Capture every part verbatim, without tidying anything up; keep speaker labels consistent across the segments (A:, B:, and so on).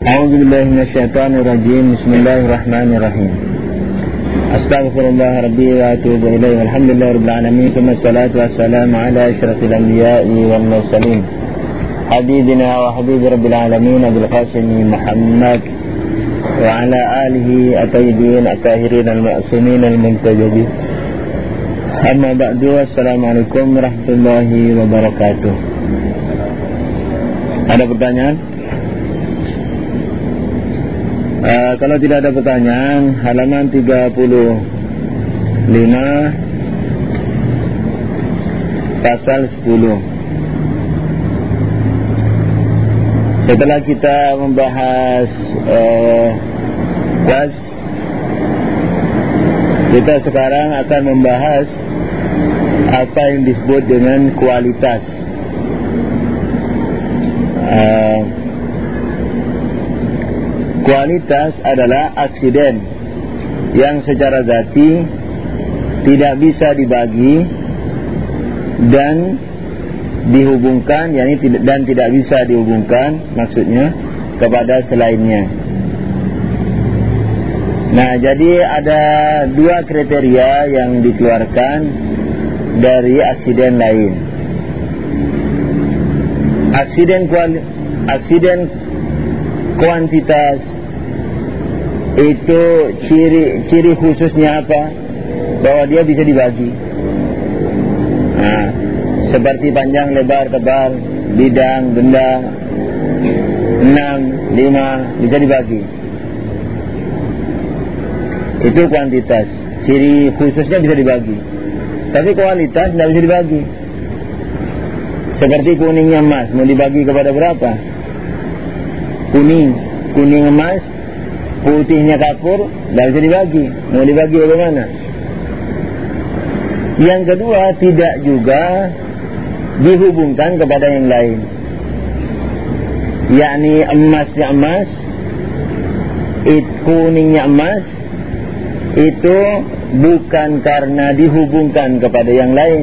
A: A'udzubillahi minasyaitonirrajim. Bismillahirrahmanirrahim. Astaghfirullah rabbi wa atubu ilaihi. Alhamdulillahirabbil alamin. Wassalatu wassalamu ala asyrafil anbiya'i wal mursalin. Habibina wa habibi rabbil alamin Abil Qasim Muhammad wa ala alihi at-tayyibin at-tahirin al-ma'sumin al-muntajabin. Amma ba'du. Assalamualaikum warahmatullahi wabarakatuh. Ada pertanyaan? Uh, kalau tidak ada pertanyaan, halaman tiga puluh lima pasal sepuluh. Setelah kita membahas uh, was, kita sekarang akan membahas apa yang disebut dengan kualitas. uh, Kualitas adalah aksiden yang secara zati tidak bisa dibagi dan dihubungkan, yakni tidak, dan tidak bisa dihubungkan maksudnya kepada selainnya. Nah, jadi ada dua kriteria yang dikeluarkan dari aksiden lain. Aksiden kuali, aksiden kuantitas itu ciri ciri khususnya apa? Bahwa dia bisa dibagi. Nah, seperti panjang, lebar, tebal, bidang, benda, enam, lima, bisa dibagi. Itu kuantitas. Ciri khususnya bisa dibagi. Tapi kualitas tidak bisa dibagi. Seperti kuningnya emas, mau dibagi kepada berapa? Kuning, kuning emas, putihnya kapur, tidak bisa dibagi. Mau dibagi bagaimana? Yang kedua, tidak juga dihubungkan kepada yang lain, yakni emasnya emas, it, kuningnya emas, itu bukan karena dihubungkan kepada yang lain.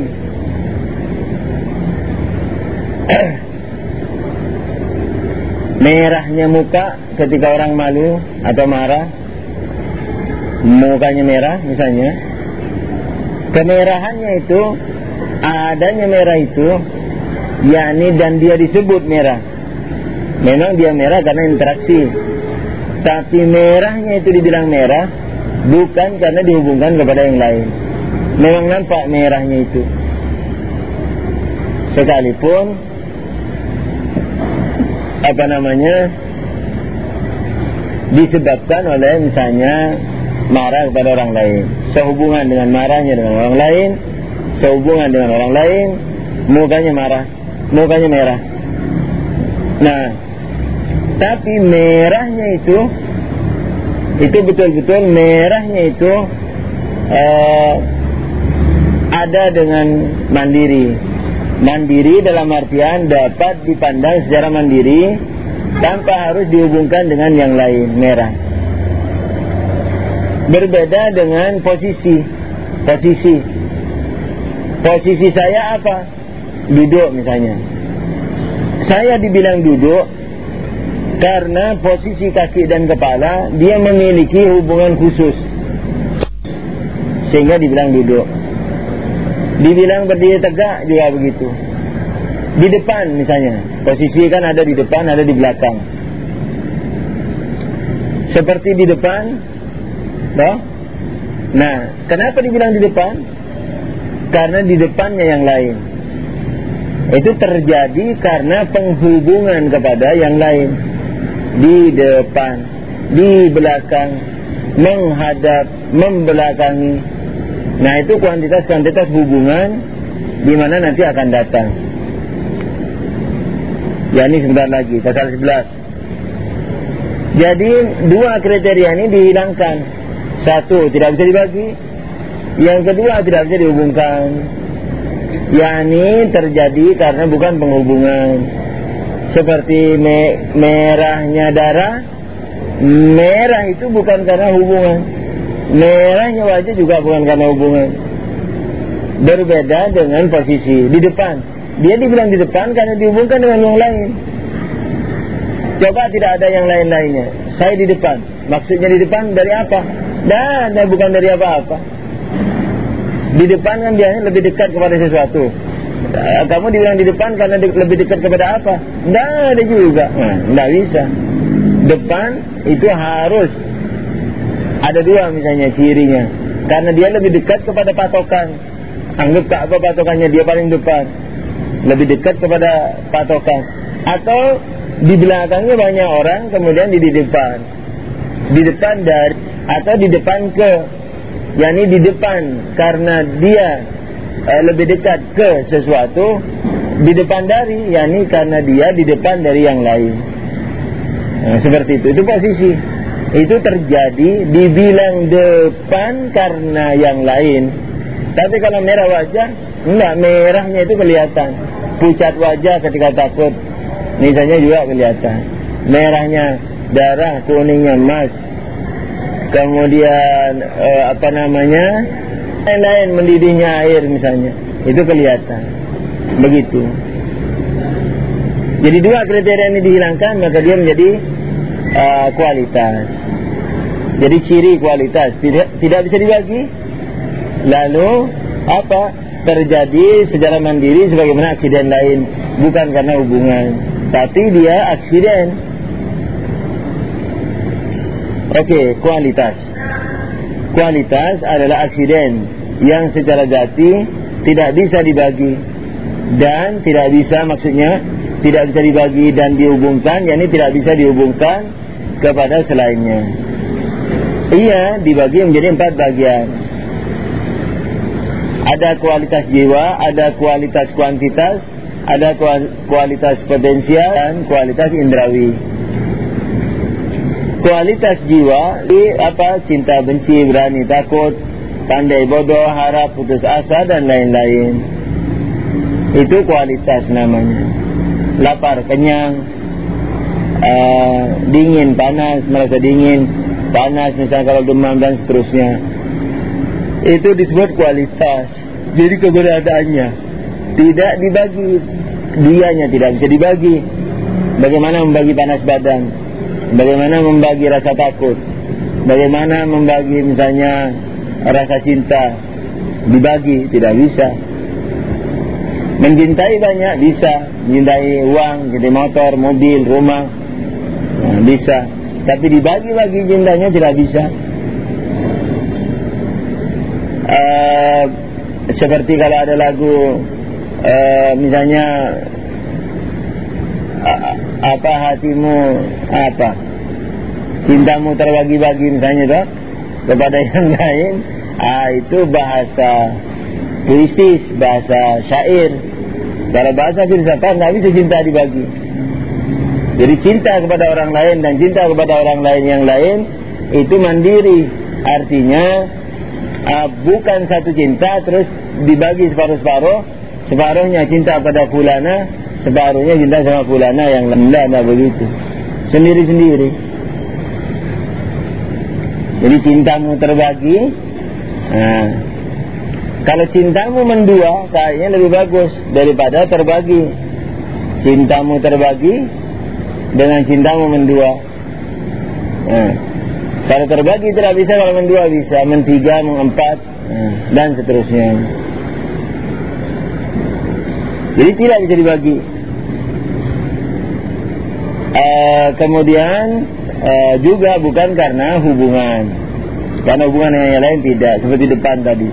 A: Merahnya muka ketika orang malu atau marah, mukanya merah misalnya, kemerahannya itu, adanya merah itu, yakni dan dia disebut merah. Memang dia merah karena interaksi, tapi merahnya itu dibilang merah bukan karena dihubungkan kepada yang lain. Memang nampak merahnya itu, sekalipun apa namanya disebabkan oleh misalnya marah kepada orang lain, sehubungan dengan marahnya dengan orang lain, sehubungan dengan orang lain, mukanya marah, mukanya merah. Nah, tapi merahnya itu itu betul-betul merahnya itu uh, ada dengan mandiri. Mandiri dalam artian dapat dipandang secara mandiri tanpa harus dihubungkan dengan yang lain, merah. Berbeda dengan posisi. Posisi. Posisi saya apa? Duduk misalnya. Saya dibilang duduk karena posisi kaki dan kepala dia memiliki hubungan khusus, sehingga dibilang duduk. Dibilang berdiri tegak juga begitu. Di depan misalnya, posisi kan ada di depan, ada di belakang. Seperti di depan, toh? Nah, kenapa dibilang di depan? Karena di depannya yang lain. Itu terjadi karena penghubungan kepada yang lain. Di depan, di belakang, menghadap, membelakangi. Nah, itu kuantitas-kuantitas hubungan di mana nanti akan datang. Ya, ini sebentar lagi, pasal sebelas. Jadi, dua kriteria ini dihilangkan. Satu, tidak bisa dibagi. Yang kedua, tidak bisa dihubungkan. Ya, ini terjadi karena bukan penghubungan. Seperti me merahnya darah, merah itu bukan karena hubungan. Merahnya wajah juga bukan karena hubungan. Berbeda dengan posisi di depan. Dia dibilang di depan karena dihubungkan dengan yang lain. Coba tidak ada yang lain-lainnya. Saya di depan. Maksudnya di depan dari apa? Dan, dan bukan dari apa-apa. Di depan kan biasanya lebih dekat kepada sesuatu. Kamu dibilang di depan karena de- lebih dekat kepada apa? Tidak ada juga. Nah, tidak bisa. Depan itu harus ada dua misalnya cirinya. Karena dia lebih dekat kepada patokan. Anggap Ka'bah patokannya dia paling depan. Lebih dekat kepada patokan. Atau di belakangnya banyak orang, kemudian di, di depan. Di depan dari, atau di depan ke, yakni di depan karena dia eh, lebih dekat ke sesuatu, di depan dari, yakni karena dia di depan dari yang lain. Nah, seperti itu, itu posisi. Itu terjadi dibilang depan karena yang lain. Tapi kalau merah wajah, enggak, merahnya itu kelihatan. Pucat wajah ketika takut, misalnya juga kelihatan. Merahnya darah, kuningnya emas. Kemudian eh, apa namanya, lain-lain mendidihnya air misalnya, itu kelihatan. Begitu. Jadi dua kriteria ini dihilangkan, maka dia menjadi uh, kualitas. Jadi ciri kualitas tidak tidak bisa dibagi. Lalu apa? Terjadi secara mandiri sebagaimana aksiden lain, bukan karena hubungan, tapi dia aksiden. Oke, okay, kualitas. Kualitas adalah aksiden yang secara jati tidak bisa dibagi dan tidak bisa, maksudnya tidak bisa dibagi dan dihubungkan, yakni tidak bisa dihubungkan kepada selainnya. Ia dibagi menjadi empat bagian. Ada kualitas jiwa, ada kualitas kuantitas, ada kualitas potensial, dan kualitas indrawi. Kualitas jiwa di apa? Cinta, benci, berani, takut, pandai, bodoh, harap, putus asa, dan lain-lain. Itu kualitas namanya. Lapar, kenyang, uh, dingin, panas, merasa dingin, panas, misalnya kalau demam dan seterusnya. Itu disebut kualitas. Jadi keberadaannya tidak dibagi, dianya tidak bisa dibagi. Bagaimana membagi panas badan, bagaimana membagi rasa takut, bagaimana membagi misalnya rasa cinta, dibagi tidak bisa. Mencintai banyak bisa, mencintai uang, mencintai motor, mobil, rumah, nah, bisa. Tapi dibagi-bagi cintanya tidak bisa. Uh, seperti kalau ada lagu uh, misalnya uh, apa hatimu apa cintamu terbagi-bagi misalnya toh kepada yang lain, ah itu bahasa puitis, bahasa syair. Kalau bahasa filsafat nggak bisa cinta dibagi. Jadi cinta kepada orang lain dan cinta kepada orang lain yang lain itu mandiri, artinya uh, bukan satu cinta terus dibagi separuh-separuh, separuhnya cinta pada fulana, separuhnya cinta sama fulana yang lain. Tidak begitu, sendiri-sendiri. Jadi cintamu terbagi. Nah, kalau cintamu mendua, kayaknya lebih bagus daripada terbagi. Cintamu terbagi dengan cintamu mendua. Nah, kalau terbagi tidak bisa, kalau mendua bisa, mentiga, mengempat, nah, dan seterusnya. Jadi tidak bisa dibagi. Uh, kemudian uh, juga bukan karena hubungan, karena hubungan dengan yang lain tidak, seperti depan tadi.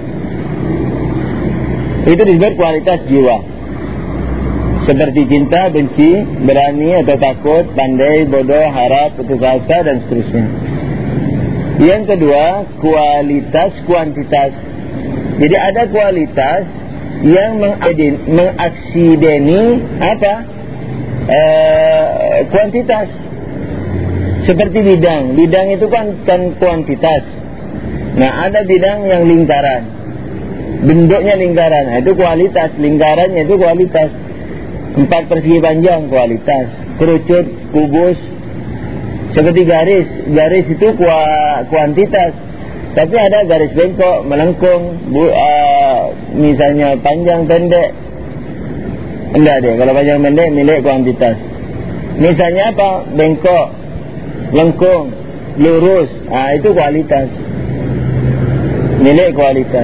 A: Itu disebut kualitas jiwa, seperti cinta, benci, berani atau takut, pandai, bodoh, harap, putus asa, dan seterusnya. Yang kedua, kualitas kuantitas. Jadi ada kualitas yang mengaksideni apa? E, kuantitas. Seperti bidang. Bidang itu kan, kan kuantitas. Nah, ada bidang yang lingkaran. Bentuknya lingkaran. Nah, itu kualitas. Lingkarannya itu kualitas. Empat persegi panjang, kualitas. Kerucut, kubus, seperti garis. Garis itu kuantitas. Tapi ada garis bengkok, melengkung, bu, uh, misalnya panjang pendek. Enggak deh, kalau panjang pendek milik kuantitas. Misalnya apa? Bengkok, lengkung, lurus. Ah, itu kualitas. Milik kualitas.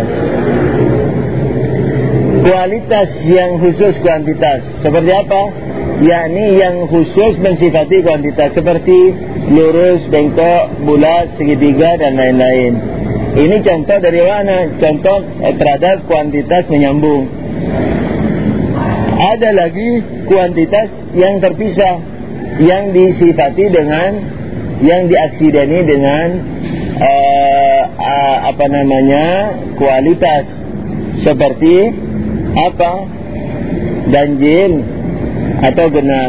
A: Kualitas yang khusus kuantitas. Seperti apa? Yakni yang khusus mensifati kuantitas, seperti lurus, bengkok, bulat, segitiga dan lain-lain. Ini contoh dari mana? Contoh eh, terhadap kuantitas menyambung. Ada lagi kuantitas yang terpisah, yang disifati dengan, yang diaksideni dengan uh, uh, apa namanya, kualitas. Seperti apa? Ganjil atau genap.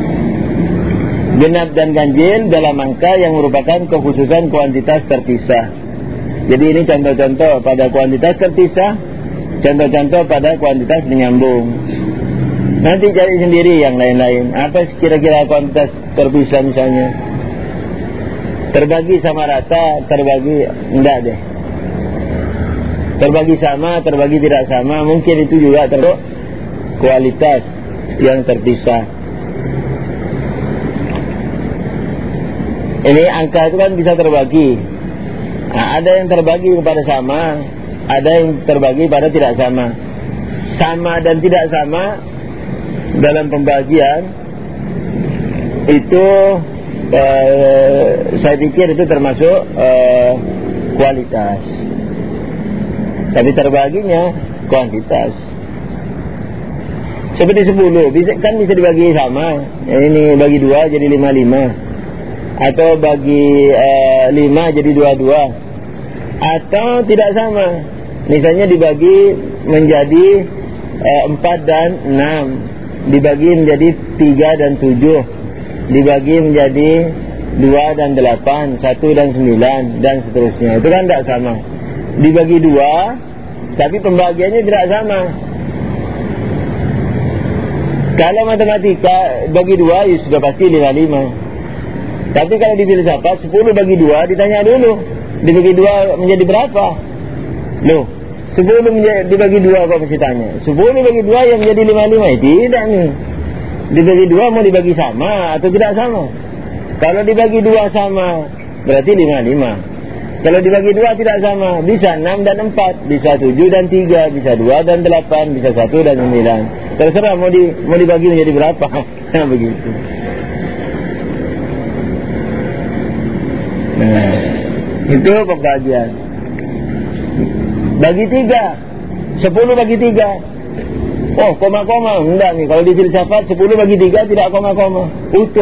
A: Genap dan ganjil dalam angka yang merupakan kekhususan kuantitas terpisah. Jadi ini contoh-contoh pada kuantitas terpisah, contoh-contoh pada kuantitas menyambung. Nanti cari sendiri yang lain-lain. Apa kira-kira kuantitas terpisah misalnya? Terbagi sama rata, terbagi enggak deh. Terbagi sama, terbagi tidak sama, mungkin itu juga termasuk kualitas yang terpisah. Ini angka itu kan bisa terbagi. Nah, ada yang terbagi kepada sama, ada yang terbagi pada tidak sama. Sama dan tidak sama dalam pembagian itu eh, saya pikir itu termasuk eh, kualitas. Tapi terbaginya kuantitas. Seperti sepuluh, bisa, kan bisa dibagi sama. Ini bagi dua jadi lima lima. Atau bagi uh, lima jadi dua dua. Atau tidak sama. Misalnya dibagi menjadi uh, empat dan enam. Dibagi menjadi tiga dan tujuh. Dibagi menjadi dua dan delapan. Satu dan sembilan. Dan seterusnya. Itu kan tidak sama. Dibagi dua, tapi pembagiannya tidak sama. Kalau matematika bagi dua, ya sudah pasti lima lima. Tapi kalau di filsafat sepuluh bagi dua, ditanya dulu, dibagi dua menjadi berapa? Loh, sepuluh dibagi dua kok mesti tanya. Sepuluh bagi dua yang menjadi lima lima. Tidak nih. Dibagi dua mau dibagi sama atau tidak sama? Kalau dibagi dua sama, berarti lima lima. Kalau dibagi dua tidak sama, bisa enam dan empat, bisa tujuh dan tiga, bisa dua dan delapan, bisa satu dan sembilan. Terserah mau di mau dibagi menjadi berapa. Nah, begitu. Nah, itu pembagian. Bagi tiga, sepuluh bagi tiga. Oh, koma-koma, enggak nih. Kalau di filsafat sepuluh bagi tiga tidak koma-koma, utuh.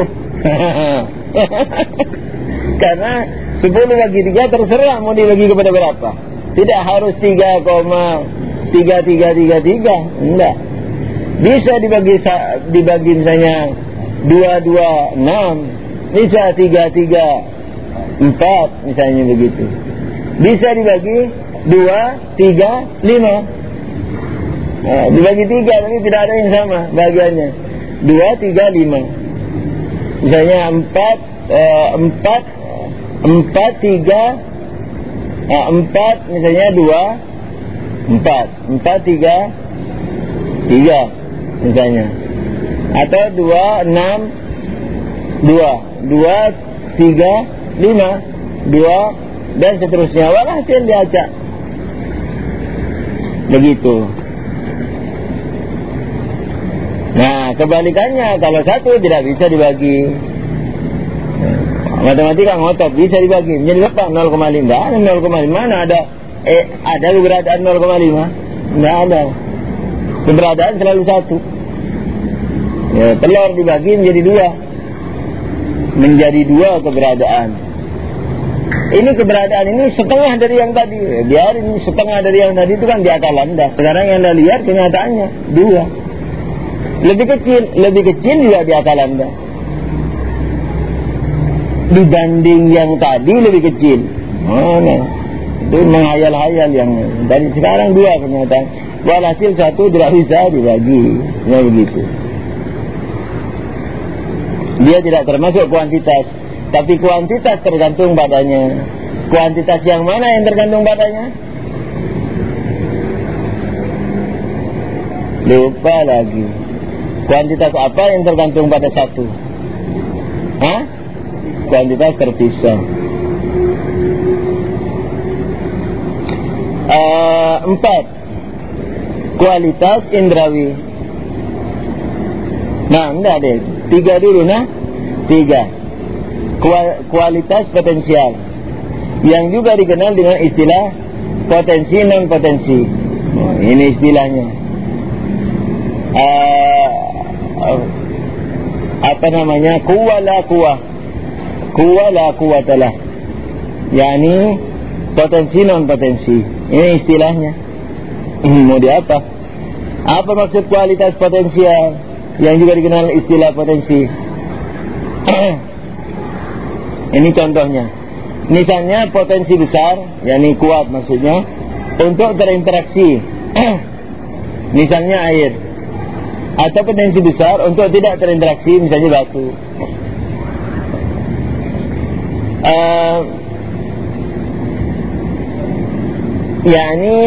A: Karena sepuluh bagi tiga terserah mau dibagi kepada berapa. Tidak harus tiga koma tiga tiga tiga tiga. Enggak. Bisa dibagi dibagi misalnya dua dua enam, bisa tiga tiga empat misalnya begitu. Bisa dibagi dua tiga lima. Nah, dibagi tiga tapi tidak ada yang sama bagiannya. dua tiga lima. Misalnya empat eh, empat empat tiga eh, empat misalnya dua empat empat tiga tiga misalnya, atau dua enam dua dua tiga lima dua dan seterusnya. Walhasil diacak begitu. Nah, kebalikannya kalau satu tidak bisa dibagi. Matematika ngotot bisa dibagi menjadi berapa? nol koma lima. Ada nol koma lima. Mana ada eh ada keberadaan nol koma lima? Tidak ada. Keberadaan selalu satu. Ya, telur dibagi menjadi dua. Menjadi dua keberadaan. Ini keberadaan ini setengah dari yang tadi. Ya, biarin setengah dari yang tadi itu kan di akal Anda. Sekarang yang Anda lihat kenyataannya dua. Lebih kecil, lebih kecil juga di akal Anda. Dibanding yang tadi lebih kecil. Mana? Itu menghayal-hayal yang dari sekarang dua kenyataan. Walhasil satu tidak bisa dibagi. Ya begitu. Dia tidak termasuk kuantitas, tapi kuantitas tergantung padanya. Kuantitas yang mana yang tergantung padanya? Lupa lagi. Kuantitas apa yang tergantung pada satu? Hah? Kuantitas terpisah. Uh, empat, kualitas indrawi. Nah, enggak deh. Tiga dulu, nah. Tiga. Kualitas potensial, yang juga dikenal dengan istilah potensi non potensi. Oh, ini istilahnya. Uh, uh, apa namanya? Kuwa la kuwa. Kuwa la kuwatalah. Yani potensi non potensi. Ini istilahnya. Mau di apa? Apa maksud kualitas potensial yang juga dikenal istilah potensi? Ini contohnya. Misalnya potensi besar, yakni kuat maksudnya, untuk berinteraksi. Misalnya air. Atau potensi besar untuk tidak terinteraksi, misalnya batu. Uh, yakni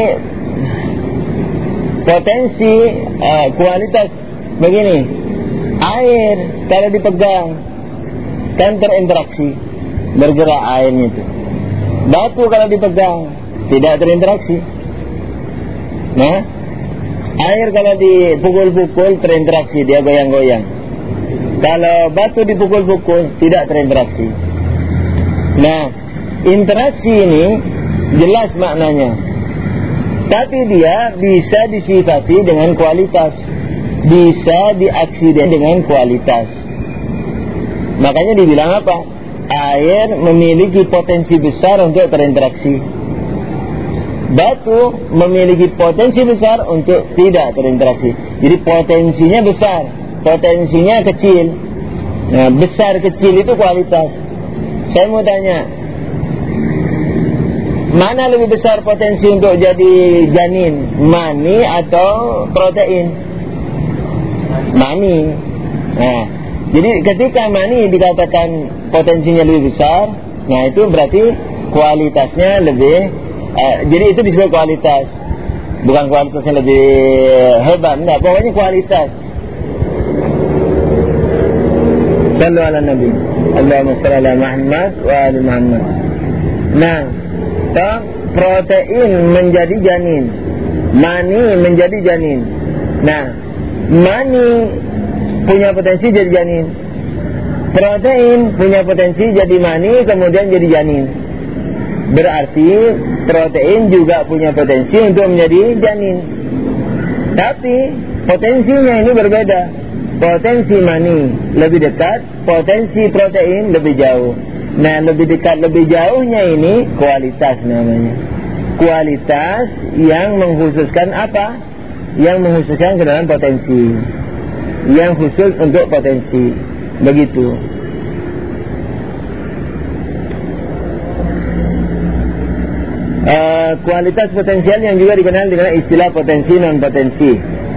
A: potensi uh, kualitas begini. Air kalau dipegang kan terinteraksi, bergerak airnya itu. Batu kalau dipegang tidak terinteraksi. Nah, air kalau dipukul-pukul terinteraksi, dia goyang-goyang. Kalau batu dipukul-pukul tidak terinteraksi. Nah, interaksi ini jelas maknanya, tapi dia bisa disifati dengan kualitas, bisa diaksiden dengan kualitas. Makanya dibilang apa? Air memiliki potensi besar untuk terinteraksi. Batu memiliki potensi besar untuk tidak terinteraksi. Jadi potensinya besar, potensinya kecil. Nah, besar kecil itu kualitas. Saya mau tanya, mana lebih besar potensi untuk jadi janin, mani atau protein? Mani. Nah, jadi ketika mani dikatakan potensinya lebih besar, nah itu berarti kualitasnya lebih, eh, jadi itu disebut kualitas. Bukan kualitasnya lebih hebat, enggak, pokoknya kualitas. Sallu ala Nabi. Allahumma shalli ala Muhammad wa ali Muhammad. Nah, toh protein menjadi janin, mani menjadi janin. Nah, mani punya potensi jadi janin, protein punya potensi jadi mani kemudian jadi janin. Berarti protein juga punya potensi untuk menjadi janin, tapi potensinya ini berbeda. Potensi mani lebih dekat, potensi protein lebih jauh. Nah, lebih dekat lebih jauhnya ini kualitas namanya. Kualitas yang mengkhususkan apa? Yang mengkhususkan ke dalam potensi, yang khusus untuk potensi. Begitu. Uh, kualitas potensial yang juga dikenal dengan istilah potensi non potensi.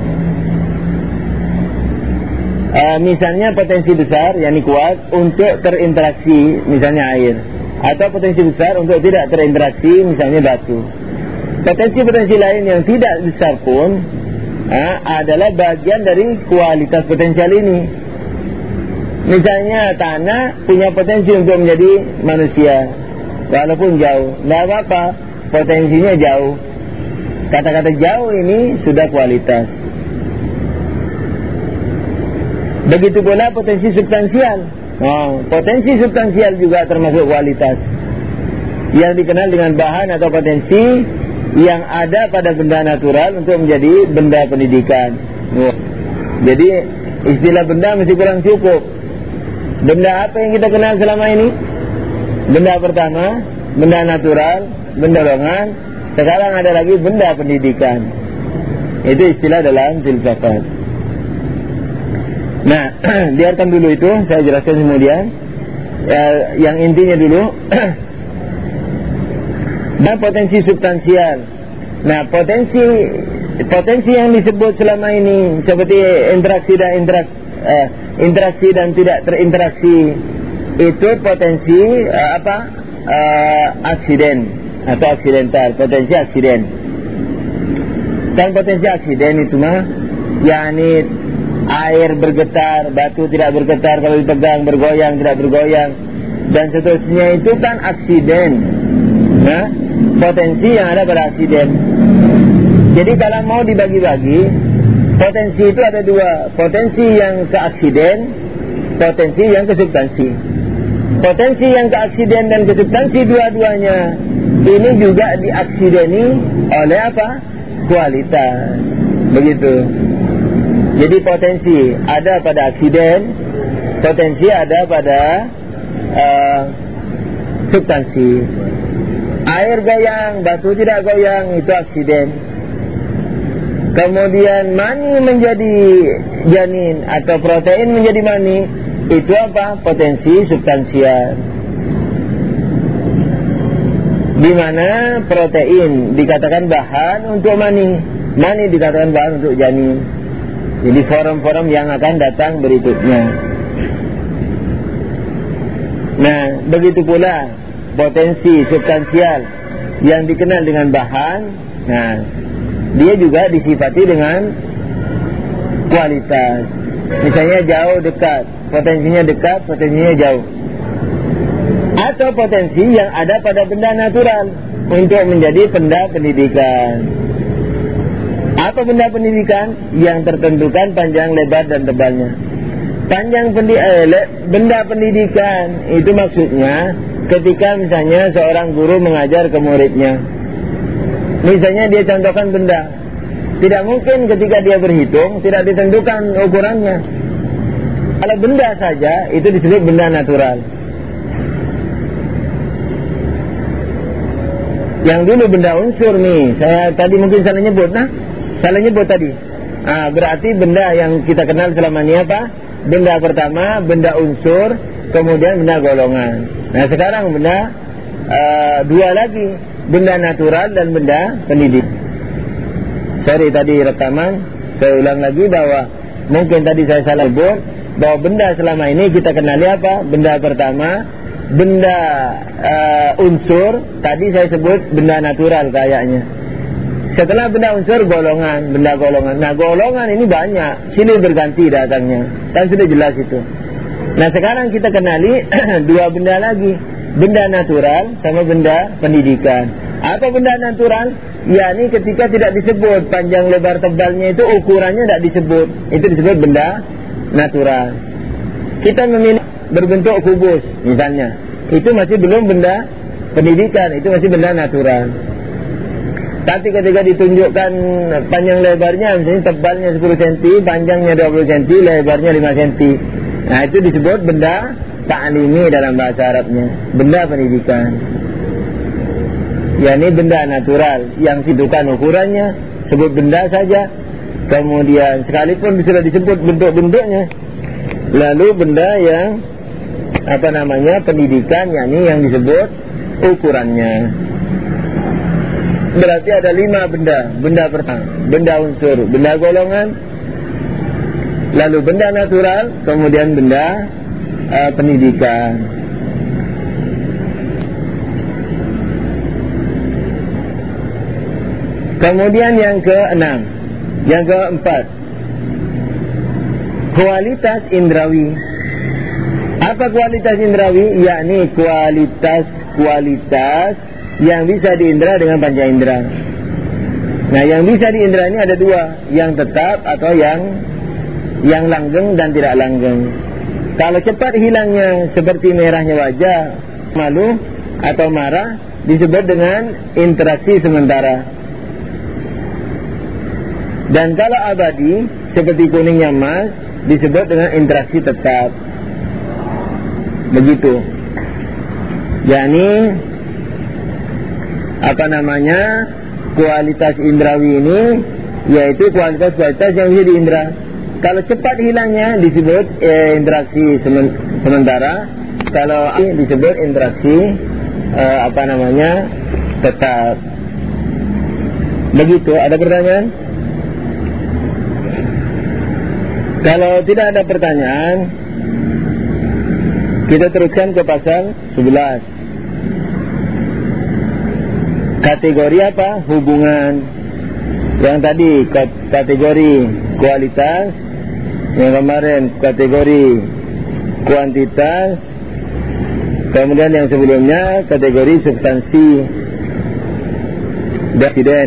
A: Uh, misalnya potensi besar, yakni kuat untuk terinteraksi, misalnya air, atau potensi besar untuk tidak terinteraksi, misalnya batu. Potensi-potensi lain yang tidak besar pun uh, adalah bagian dari kualitas potensial ini. Misalnya tanah punya potensi untuk menjadi manusia, walaupun jauh, tidak apa-apa, potensinya jauh. Kata-kata jauh ini sudah kualitas. Begitu pula potensi substansial. Oh, potensi substansial juga termasuk kualitas, yang dikenal dengan bahan atau potensi yang ada pada benda natural untuk menjadi benda pendidikan. Oh. Jadi istilah benda masih kurang cukup. Benda apa yang kita kenal selama ini? Benda pertama, benda natural, benda dorongan. Sekarang ada lagi benda pendidikan. Itu istilah dalam filsafat. Nah, biarkan dulu itu, saya jelaskan kemudian. Ya, yang intinya dulu. Nah, potensi substansial. Nah, potensi potensi yang disebut selama ini seperti interaksi dan interak, eh, interaksi dan tidak terinteraksi, itu potensi eh, apa? Eh, aksiden atau aksidental, potensi aksiden. Dan potensi aksiden itu mah, yakni air bergetar, batu tidak bergetar, kalau dipegang bergoyang, tidak bergoyang, dan seterusnya, itu kan aksiden. Nah, potensi yang ada pada aksiden. Jadi kalau mau dibagi-bagi, potensi itu ada dua, potensi yang ke aksiden, potensi yang ke substansi. Potensi yang ke aksiden dan ke substansi dua-duanya ini juga diaksideni oleh apa? Kualitas. Begitu. Jadi potensi ada pada aksiden, potensi ada pada uh, substansi. Air goyang, batu tidak goyang, itu aksiden. Kemudian mani menjadi janin atau protein menjadi mani, itu apa? Potensi substansial. Di mana protein dikatakan bahan untuk mani, mani dikatakan bahan untuk janin. Jadi form-form yang akan datang berikutnya. Nah, begitu pula potensi substansial yang dikenal dengan bahan. Nah, dia juga disifati dengan kualitas. Misalnya jauh, dekat, potensinya dekat, potensinya jauh. Atau potensi yang ada pada benda natural untuk menjadi benda pendidikan. Apa benda pendidikan? Yang tertentukan panjang, lebar, dan tebalnya. Panjang pendi eh, benda pendidikan itu maksudnya ketika misalnya seorang guru mengajar ke muridnya. Misalnya dia contohkan benda, tidak mungkin ketika dia berhitung tidak ditentukan ukurannya. Kalau benda saja itu disebut benda natural. Yang dulu benda unsur nih, saya tadi mungkin salah nyebut, nah salah nyebut tadi. Ah, berarti benda yang kita kenal selama ini apa? Benda pertama, benda unsur, kemudian benda golongan. Nah sekarang benda uh, dua lagi, benda natural dan benda pendidik. Sorry tadi rekaman, saya ulang lagi bahwa mungkin tadi saya salah sebut bahwa benda selama ini kita kenali apa? Benda pertama, benda uh, unsur, tadi saya sebut benda natural kayaknya. Setelah benda unsur, golongan, benda golongan. Nah golongan ini banyak, silih berganti datangnya, kan sudah jelas itu. Nah sekarang kita kenali dua benda lagi, benda natural sama benda pendidikan. Apa benda natural? yakni ketika tidak disebut panjang lebar tebalnya itu ukurannya tidak disebut, itu disebut benda natural. Kita memilih berbentuk kubus misalnya, itu masih belum benda pendidikan, itu masih benda natural. Tapi ketika ditunjukkan panjang lebarnya, misalnya tebalnya sepuluh sentimeter, panjangnya dua puluh sentimeter, lebarnya lima sentimeter, nah itu disebut benda ta'limi dalam bahasa Arabnya, benda pendidikan. Ya, ini benda natural yang ditentukan ukurannya, sebut benda saja. Kemudian sekalipun sudah disebut bentuk-bentuknya, lalu benda yang apa namanya pendidikan, yakni yang disebut ukurannya. Berarti ada lima benda. Benda pertama, benda unsur, benda golongan, lalu benda natural, kemudian benda uh, pendidikan. Kemudian yang keenam, yang keempat, kualitas indrawi. Apa kualitas indrawi? Yakni kualitas-kualitas yang bisa diindra dengan panca indera. Nah, yang bisa diindra ini ada dua, yang tetap atau yang yang langgeng dan tidak langgeng. Kalau cepat hilangnya seperti merahnya wajah, malu atau marah, disebut dengan interaksi sementara. Dan kalau abadi seperti kuningnya emas, disebut dengan interaksi tetap. Begitu. Yakni apa namanya kualitas indrawi ini, yaitu kualitas-kualitas yang bisa diindra. Kalau cepat hilangnya disebut eh, interaksi sementara. Kalau disebut interaksi eh, apa namanya tetap. Begitu. Ada pertanyaan? Kalau tidak ada pertanyaan, kita teruskan ke pasal sebelas. Kategori apa? Hubungan. Yang tadi kategori kualitas, Yang kemarin kategori kuantitas, kemudian yang sebelumnya kategori substansi dan aksiden.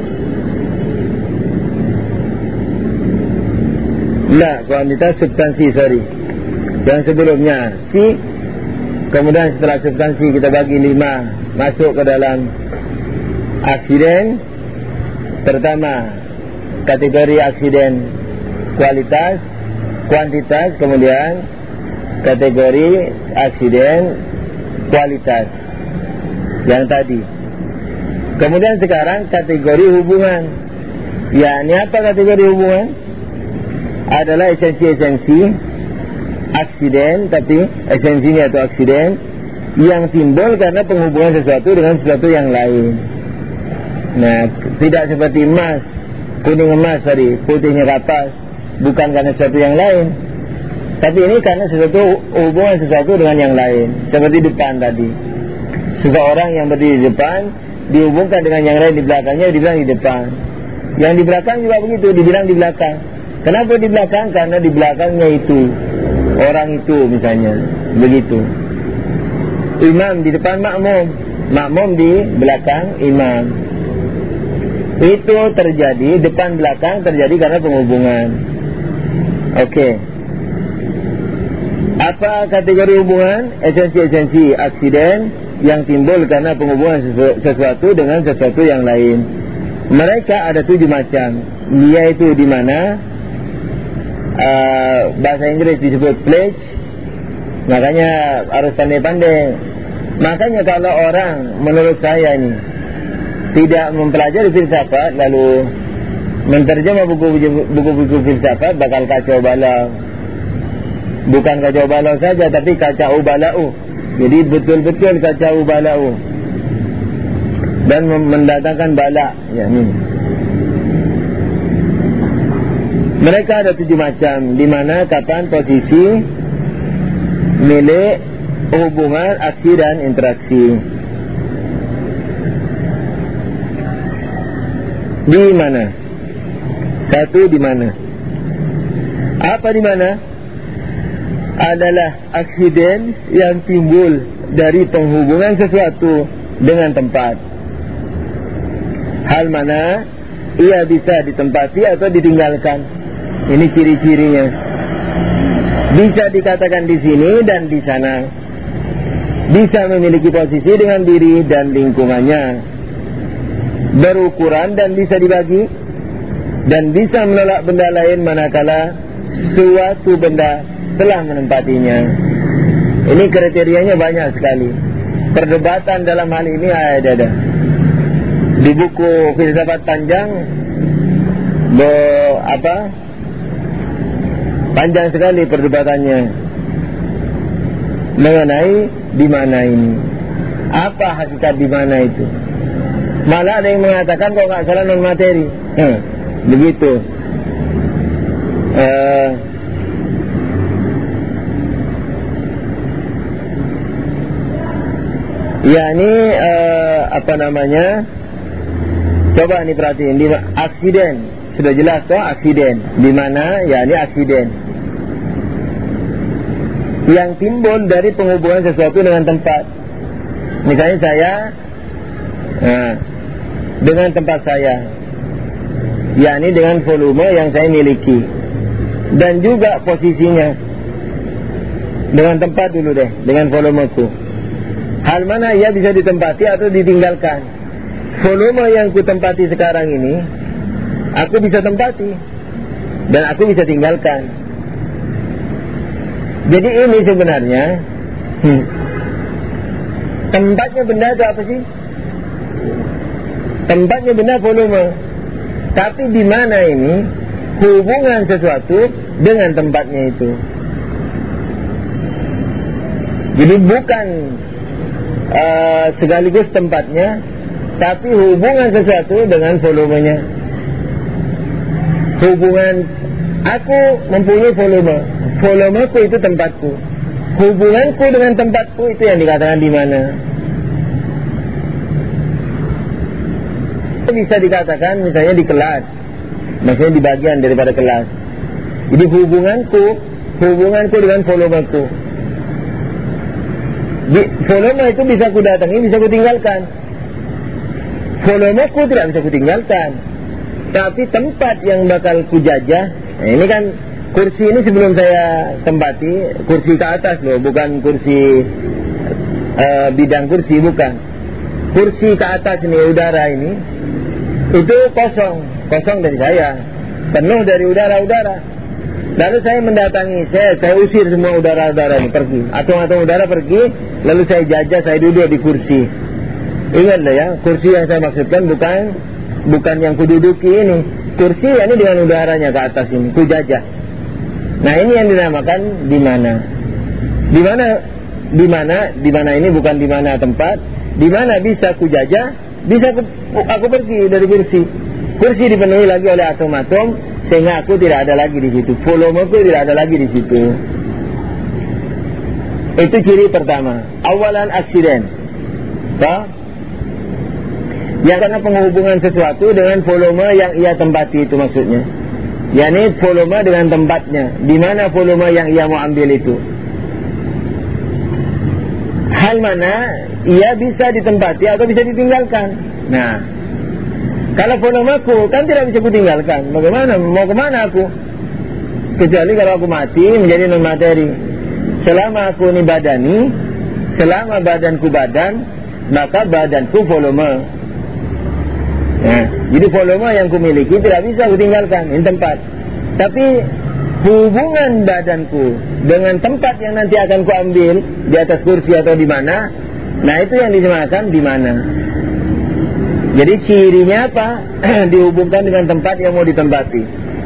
A: Enggak, kuantitas substansi, sorry. Yang sebelumnya si, kemudian setelah substansi kita bagi lima, masuk ke dalam aksiden. Pertama kategori aksiden kualitas, kuantitas, kemudian kategori aksiden kualitas yang tadi. Kemudian sekarang kategori hubungan. Ya, ini apa kategori hubungan? Adalah esensi-esensi aksiden, tapi esensinya atau aksiden yang timbul karena penghubungan sesuatu dengan sesuatu yang lain. Nah, tidak seperti emas, kuning emas tadi, putihnya kapas, bukan karena sesuatu yang lain, tapi ini karena sesuatu hubungan sesuatu dengan yang lain. Seperti depan tadi, seseorang yang berdiri di depan dihubungkan dengan yang lain di belakangnya, dibilang di depan. Yang di belakang juga begitu, dibilang di belakang. Kenapa di belakang? Karena di belakangnya itu orang itu misalnya, begitu. Imam di depan makmum, makmum di belakang imam. Itu terjadi, depan belakang terjadi karena penghubungan. Oke okay. Apa kategori hubungan? Esensi-esensi aksiden yang timbul karena penghubungan sesuatu dengan sesuatu yang lain. Mereka ada tujuh macam. Dia itu di mana uh, bahasa Inggris disebut pledge. Makanya harus pandai-pandai. Makanya kalau orang, menurut saya ini, tidak mempelajari filsafat lalu menterjemah buku-buku filsafat, bakal kacau balau. Bukan kacau balau saja, tapi kacau balau. Jadi betul-betul kacau balau dan mendatangkan bala. Ya, ini. Mereka ada tujuh macam, di mana, kapan, posisi, milik, hubungan, aksi dan interaksi. Di mana? Satu di mana? Apa di mana? Adalah aksiden yang timbul dari penghubungan sesuatu dengan tempat. Hal mana ia bisa ditempati atau ditinggalkan. Ini ciri-cirinya. Bisa dikatakan di sini dan di sana. Bisa memiliki posisi dengan diri dan lingkungannya. Berukuran dan bisa dibagi, dan bisa menolak benda lain manakala suatu benda telah menempatinya. Ini kriterianya banyak sekali. Perdebatan dalam hal ini ada-ada. Di buku filsafat panjang, be, apa? Panjang sekali perdebatannya mengenai di mana ini. Apa hakikat di mana itu? Malah ada yang mengatakan kalau nggak salah non materi. Hmm, begitu. Uh, ya ini uh, apa namanya? Coba nih perhatiin, di aksiden sudah jelas toh, aksiden. Di mana? Ya ini aksiden yang timbul dari penghubungan sesuatu dengan tempat. Misalnya saya, nah, dengan tempat saya, yakni dengan volume yang saya miliki, dan juga posisinya. Dengan tempat dulu deh, dengan volumeku. Hal mana ia bisa ditempati atau ditinggalkan? Volume yang ku tempati sekarang ini, aku bisa tempati dan aku bisa tinggalkan. Jadi ini sebenarnya hmm, tempatnya benda itu apa sih? Tempatnya benda volume. Tapi di mana ini hubungan sesuatu dengan tempatnya itu? Jadi bukan uh, sekaligus tempatnya, tapi hubungan sesuatu dengan volumenya. Hubungan aku mempunyai volume, volumeku itu tempatku. Hubunganku dengan tempatku itu yang dikatakan di mana. Bisa dikatakan misalnya di kelas, maksudnya di bagian daripada kelas. Jadi hubunganku, hubunganku dengan volumeku. Di, volume itu bisa ku datangi, bisa ku tinggalkan. Volumeku tidak bisa ku tinggalkan. Tapi tempat yang bakal ku jajah, nah ini kan kursi ini sebelum saya tempati, kursi ke atas loh, bukan kursi uh, bidang kursi, bukan. Kursi ke atas ini, udara ini, itu kosong, kosong dari saya, penuh dari udara-udara. Lalu saya mendatangi, saya, saya usir semua udara-udara ini pergi, atom-atom udara pergi, lalu saya jajah, saya duduk di kursi. Ingatlah ya, kursi yang saya maksudkan bukan bukan yang kududuki ini, kursi ini dengan udaranya ke atas ini, ku jajah. Nah ini yang dinamakan di mana, di mana, di mana, di mana ini bukan di mana tempat, di mana bisa ku jajah, bisa aku, aku pergi dari kursi. Kursi dipenuhi lagi oleh atom-atom, sehingga aku tidak ada lagi di situ, volumeku tidak ada lagi di situ. Itu ciri pertama, awalan aksiden. Toh? Yang karena penghubungan sesuatu dengan volume yang ia tempati itu maksudnya. yakni volume dengan tempatnya, di mana volume yang ia mau ambil itu. Hal mana ia bisa ditempati atau bisa ditinggalkan. Nah, kalau volumeku kan tidak bisa kutinggalkan. Bagaimana? Mau kemana aku? Kecuali kalau aku mati menjadi non materi. Selama aku ini badani, selama badanku badan, maka badanku volume. Nah, jadi volume yang kumiliki tidak bisa kutinggalkan ini tempat. Tapi hubungan badanku dengan tempat yang nanti akan kuambil di atas kursi atau di mana, nah itu yang dinamakan di mana. Jadi cirinya apa? Dihubungkan dengan tempat yang mau ditempati.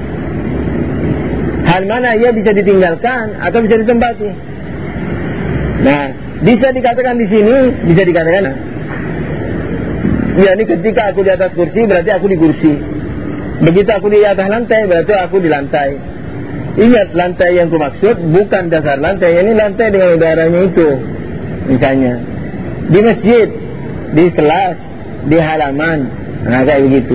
A: Hal mana ia bisa ditinggalkan atau bisa ditempati. Nah, bisa dikatakan di sini, bisa dikatakan. Ya, ini ketika aku di atas kursi berarti aku di kursi. Begitu aku di atas lantai berarti aku di lantai. Ingat, lantai yang kumaksud bukan dasar lantai, ini lantai dengan udaranya itu. Misalnya di masjid, di kelas, di halaman, nah kayak begitu.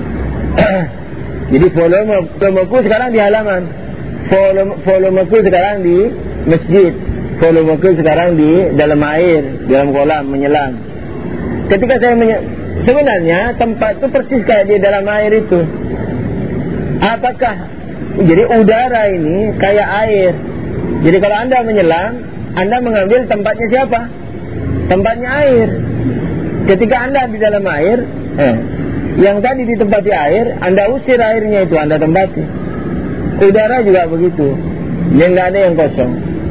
A: Jadi volume volumeku sekarang di halaman, volume volumeku sekarang di masjid, volumeku sekarang di dalam air, dalam kolam menyelam. Ketika saya menye- sebenarnya tempat itu persis kayak di dalam air itu. Apakah jadi udara ini kayak air. Jadi kalau Anda menyelam, Anda mengambil tempatnya siapa? Tempatnya air. Ketika Anda di dalam air, eh, yang tadi ditempati air, Anda usir airnya itu, Anda tempati. Udara juga begitu. Yang nggak ada yang kosong.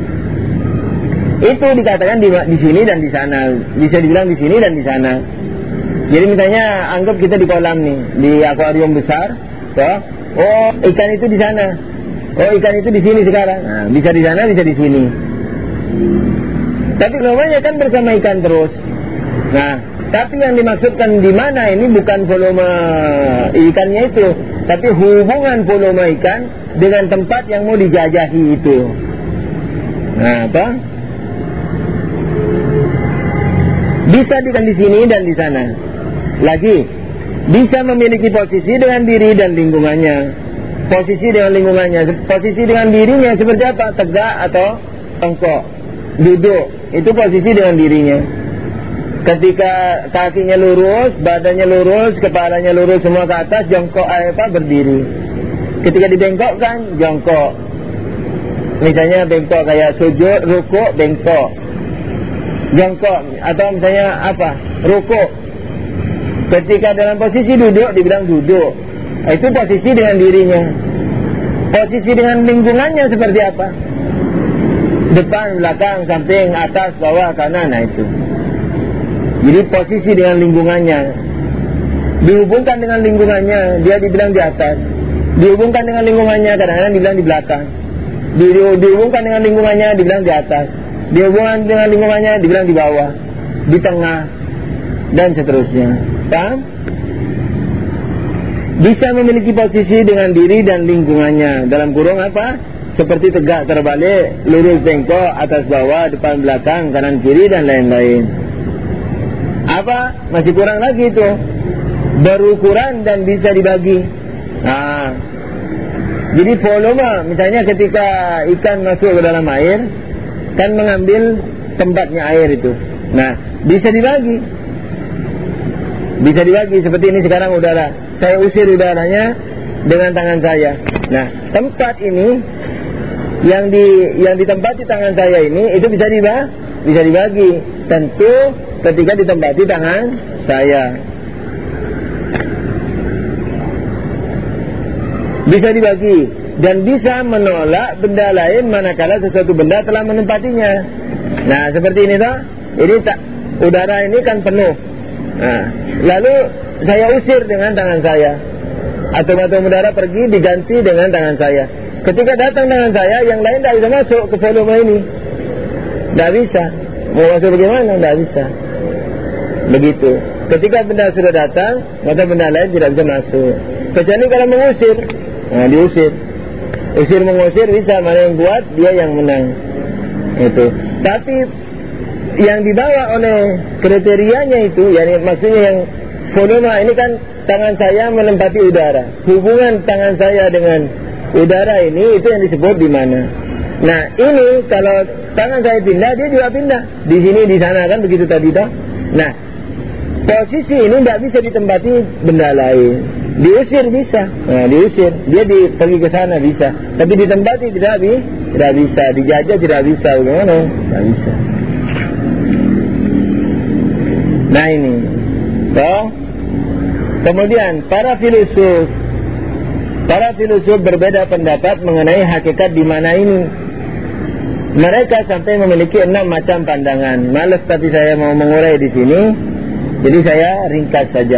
A: Itu dikatakan di, di sini dan di sana. Bisa dibilang di sini dan di sana. Jadi misalnya anggap kita di kolam nih, di akuarium besar, toh. Oh, ikan itu di sana. Oh, ikan itu di sini sekarang. Nah, bisa di sana, bisa di sini. Tapi namanya kan bersama ikan terus. Nah, tapi yang dimaksudkan di mana ini bukan volume ikannya itu, tapi hubungan volume ikan dengan tempat yang mau dijajahi itu. Nah, apa? Bisa di sini dan di sana. Lagi, bisa memiliki posisi dengan diri dan lingkungannya. Posisi dengan lingkungannya. Posisi dengan dirinya seperti apa? Tegak atau jongkok, duduk. Itu posisi dengan dirinya. Ketika kakinya lurus, badannya lurus, kepalanya lurus semua ke atas, jongkok apa? Berdiri. Ketika dibengkokkan, jongkok. Misalnya bengkok kayak sujud, rukuk, bengkok. Jongkok atau misalnya apa? Rukuk. Ketika dalam posisi duduk dibilang duduk. Itu posisi dengan dirinya. Posisi dengan lingkungannya seperti apa? Depan, belakang, samping, atas, bawah, kanan. Nah itu. Jadi posisi dengan lingkungannya. Dihubungkan dengan lingkungannya, dia dibilang di atas. Dihubungkan dengan lingkungannya, kadang-kadang dibilang di belakang. Dihubungkan dengan lingkungannya, dibilang di atas. Dihubungkan dengan lingkungannya, dibilang di bawah, di tengah, dan seterusnya. Paham? Bisa memiliki posisi dengan diri dan lingkungannya. Dalam kurung apa? Seperti tegak, terbalik, lurus, bengkok, atas bawah, depan belakang, kanan kiri, dan lain-lain. Apa? Masih kurang lagi itu. Berukuran dan bisa dibagi. Nah, Jadi volume, misalnya ketika ikan masuk ke dalam air, kan mengambil tempatnya air itu. Nah, bisa dibagi. Bisa dibagi seperti ini sekarang udara. Saya usir udaranya dengan tangan saya. Nah, tempat ini yang di yang ditempati tangan saya ini itu bisa dibagi, bisa dibagi. Tentu ketika ditempati tangan saya. Bisa dibagi dan bisa menolak benda lain manakala sesuatu benda telah menempatinya. Nah, seperti ini toh. Ini tak, udara ini kan penuh. Nah, lalu saya usir dengan tangan saya. Atom-atom udara pergi diganti dengan tangan saya. Ketika datang tangan saya, yang lain tidak bisa masuk ke volume ini. Tidak bisa. Mau masuk bagaimana? Tidak bisa. Begitu. Ketika benda sudah datang, maka benda lain tidak bisa masuk. Kecuali kalau mengusir. Nah, diusir. Usir mengusir bisa, mana yang buat, dia yang menang. Itu. Tapi yang dibawa oleh kriterianya itu, yani maksudnya yang volume ini kan tangan saya menempati udara. Hubungan tangan saya dengan udara ini itu yang disebut di mana. Nah, ini kalau tangan saya pindah, dia juga pindah. Di sini, di sana kan begitu tadi dah. Nah, posisi ini tidak bisa ditempati benda lain. Diusir bisa, nah, diusir, dia di, pergi ke sana bisa, tapi ditempati tidak bi, tidak bisa, dijajah tidak bisa, bagaimana? Tidak bisa. Nah ini, so, kemudian para filosof, para filosof berbeda pendapat mengenai hakikat di mana ini. Mereka sampai memiliki enam macam pandangan. Malas tapi saya mau mengurai di sini, jadi saya ringkas saja.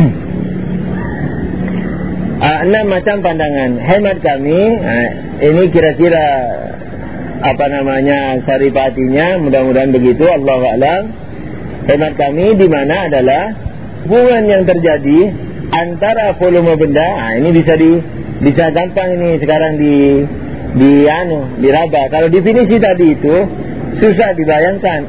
A: Uh, enam macam pandangan. Hemat kami, uh, ini kira-kira apa namanya saripatinya, mudah-mudahan begitu, Allahu a'lam. Hemat kami di mana adalah hubungan yang terjadi antara volume benda. Nah, ini bisa di bisa gampang ini sekarang di di anu diraba. Kalau definisi tadi itu susah dibayangkan.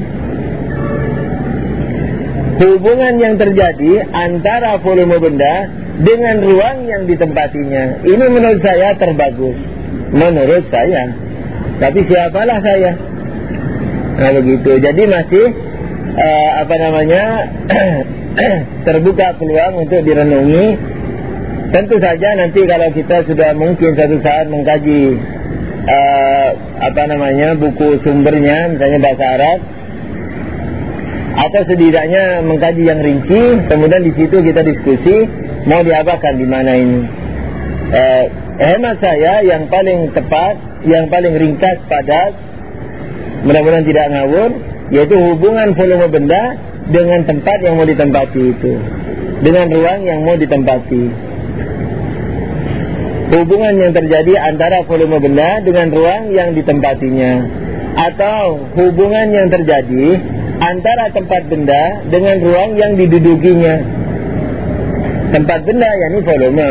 A: Hubungan yang terjadi antara volume benda dengan ruang yang ditempatinya. Ini menurut saya terbagus. Menurut saya. Tapi siapalah saya? Nah begitu. Jadi masih uh, apa namanya terbuka peluang untuk direnungi. Tentu saja nanti kalau kita sudah mungkin satu saat mengkaji uh, apa namanya buku sumbernya, misalnya bahasa Arab, atau setidaknya mengkaji yang rinci, kemudian di situ kita diskusi mau diapakan di mana ini. Eh, hemat saya yang paling tepat, yang paling ringkas, padat, mudah-mudahan tidak ngawur, yaitu hubungan volume benda dengan tempat yang mau ditempati itu, dengan ruang yang mau ditempati. Hubungan yang terjadi antara volume benda dengan ruang yang ditempatinya, atau hubungan yang terjadi antara tempat benda dengan ruang yang didudukinya. Tempat benda yakni volume.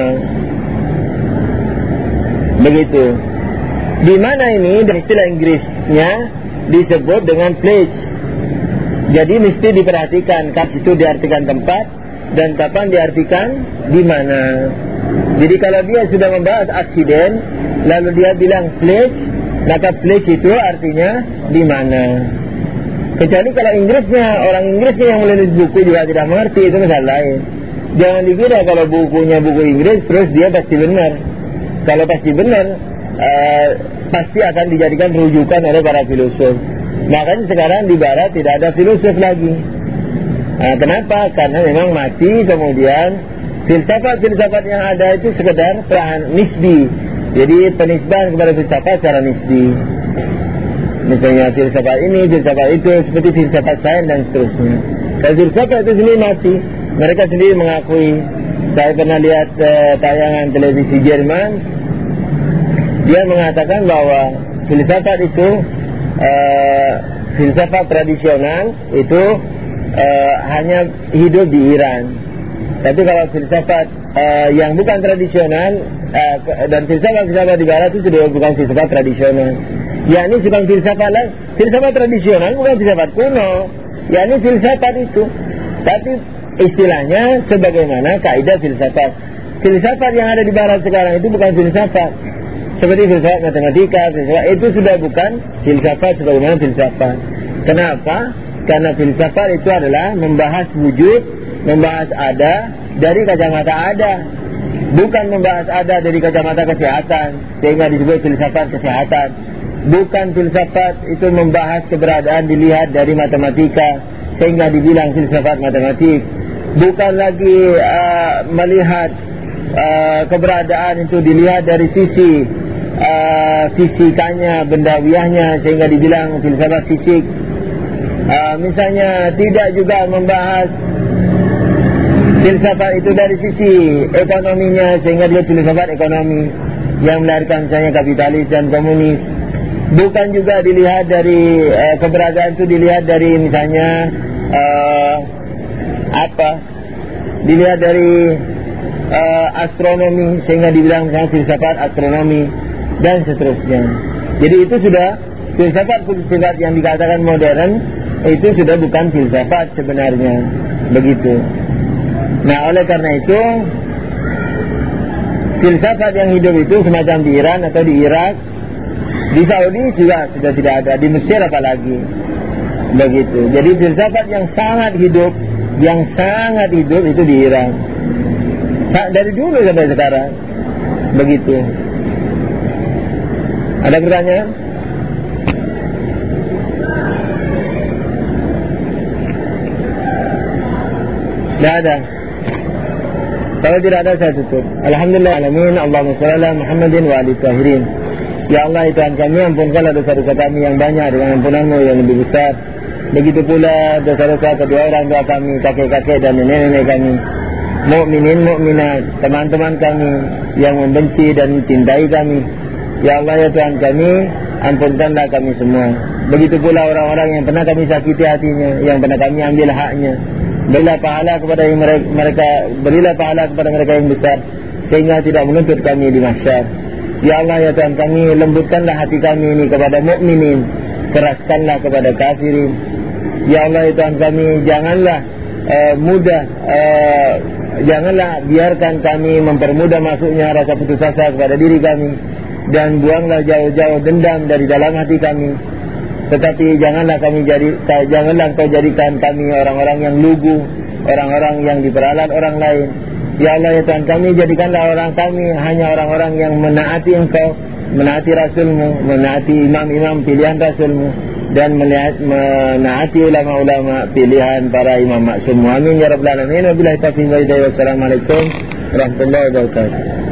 A: Begitu. Di mana ini dari istilah Inggrisnya disebut dengan place. Jadi mesti diperhatikan kapan itu diartikan tempat dan kapan diartikan di mana. Jadi kalau dia sudah membahas aksiden lalu dia bilang place, maka place itu artinya di mana. Kecuali kalau Inggrisnya, orang Inggrisnya yang menulis buku juga tidak mengerti, itu masalah lain. Jangan dikira kalau bukunya buku Inggris terus dia pasti benar. Kalau pasti benar, uh, pasti akan dijadikan rujukan oleh para filosof. Makanya sekarang di Barat tidak ada filosof lagi. Nah, kenapa? Karena memang mati, kemudian filsafat-filsafat yang ada itu sekedar perahan nisbi. Jadi penisbahan kepada filsafat secara nisbi. Misalnya filsafat ini, filsafat itu, seperti filsafat sains dan seterusnya. Kalau filsafat itu sendiri mati. Mereka sendiri mengakui. Saya pernah lihat uh, tayangan televisi Jerman. Dia mengatakan bahwa filsafat itu uh, filsafat tradisional itu uh, hanya hidup di Iran. Tapi kalau filsafat uh, yang bukan tradisional uh, dan filsafat-filsafat di Barat itu sudah bukan filsafat tradisional. Ya ini bukan filsafat lah. Filsafat tradisional bukan filsafat kuno. Ya ini filsafat itu. Tapi istilahnya sebagaimana kaidah filsafat. filsafat yang ada di barat sekarang itu bukan filsafat seperti filsafat matematika, filsafat itu sudah bukan filsafat sebagaimana filsafat. Kenapa? Karena filsafat itu adalah membahas wujud, membahas ada dari kacamata ada, bukan membahas ada dari kacamata kesehatan, sehingga disebut filsafat kesehatan. Bukan filsafat itu membahas keberadaan dilihat dari matematika, sehingga dibilang filsafat matematik. Bukan lagi uh, melihat uh, keberadaan itu dilihat dari sisi uh, fisikanya, bendawiahnya, sehingga dibilang filsafat fisik. Uh, misalnya tidak juga membahas filsafat itu dari sisi ekonominya, sehingga dia filsafat ekonomi yang melahirkan misalnya kapitalis dan komunis. Bukan juga dilihat dari uh, keberadaan itu dilihat dari misalnya uh, apa dilihat dari uh, astronomi, sehingga dibilang misalnya filsafat astronomi dan seterusnya. Jadi itu sudah filsafat-filsafat yang dikatakan modern, itu sudah bukan filsafat sebenarnya, begitu. Nah, oleh karena itu filsafat yang hidup itu semacam di Iran atau di Irak, di Saudi juga sudah tidak ada, di Mesir apalagi, begitu. Jadi filsafat yang sangat hidup, yang sangat hidup itu di Iran, dari dulu sampai sekarang, begitu. Ada pertanyaan? Tidak ada. Kalau tidak ada saya tutup. Alhamdulillah alamin. Allahumma shalli ala Muhammadin wa ali tahirin. Ya Allah, Tuhan kami, ampunkanlah dosa-dosa kami yang banyak dengan ampunan-Mu yang lebih besar. Begitu pula dosa-dosa kedua orang tua kami, kakek-kakek dan nenek-nenek kami, mukminin mukminat, teman-teman kami yang membenci dan mencintai kami. Ya Allah, ya Tuhan kami, ampunkanlah kami semua. Begitu pula orang-orang yang pernah kami sakiti hatinya, yang pernah kami ambil haknya. Berilah pahala kepada mereka, berilah pahala kepada mereka yang besar, sehingga tidak menuntut kami di mahsyar. Ya Allah, ya Tuhan kami, lembutkanlah hati kami ini kepada mukminin, keraskanlah kepada kafirin. Ya Allah, ya Tuhan kami, janganlah uh, mudah uh, janganlah biarkan kami mempermudah masuknya rasa putus asa kepada diri kami, dan buanglah jauh-jauh dendam dari dalam hati kami. Tetapi janganlah kami jadi janganlah Kau jadikan kami orang-orang yang lugu, orang-orang yang diperalat orang lain. Ya Allah, ya Tuhan kami, jadikanlah orang kami hanya orang-orang yang menaati Engkau, menaati Rasul-Mu, menaati imam-imam pilihan Rasul-Mu, dan menaati ulama-ulama pilihan para imam maksum. Amin ya rabbal alamin. Wabillahi taufiq wal hidayah. Wassalamualaikum warahmatullahi wabarakatuh.